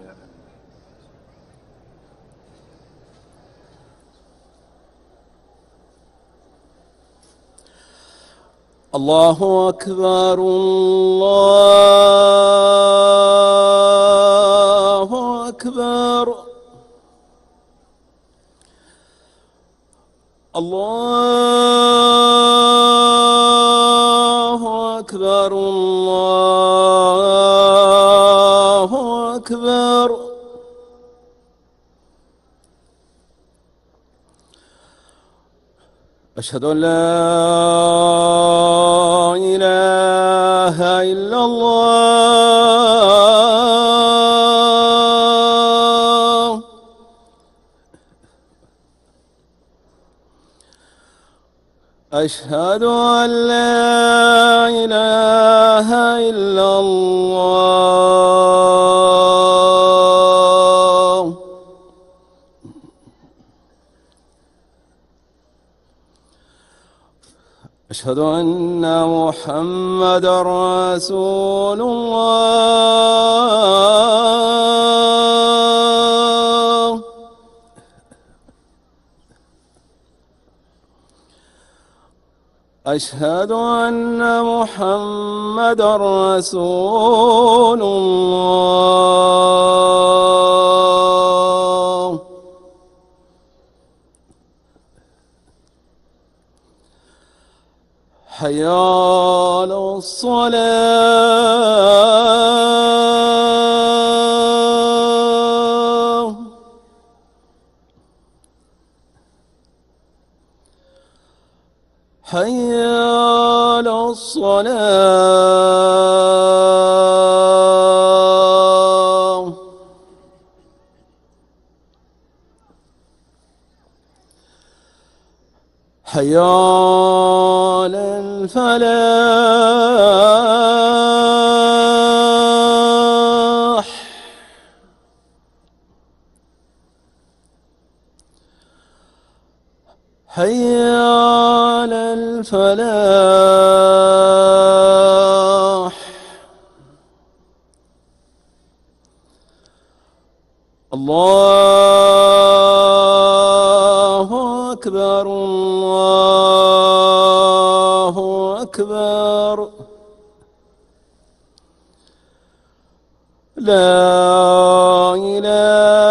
الله أكبر الله أكبر الله أكبر الله أكبر أشهد أن لا إله إلا الله أشهد أن لا إله إلا الله أشهد أن محمدًا رسول الله أشهد أن محمدًا رسول الله حي على الصلاة حي على الصلاة حي على الفلاح حي على الفلاح الله أكبر الله أكبر لا إله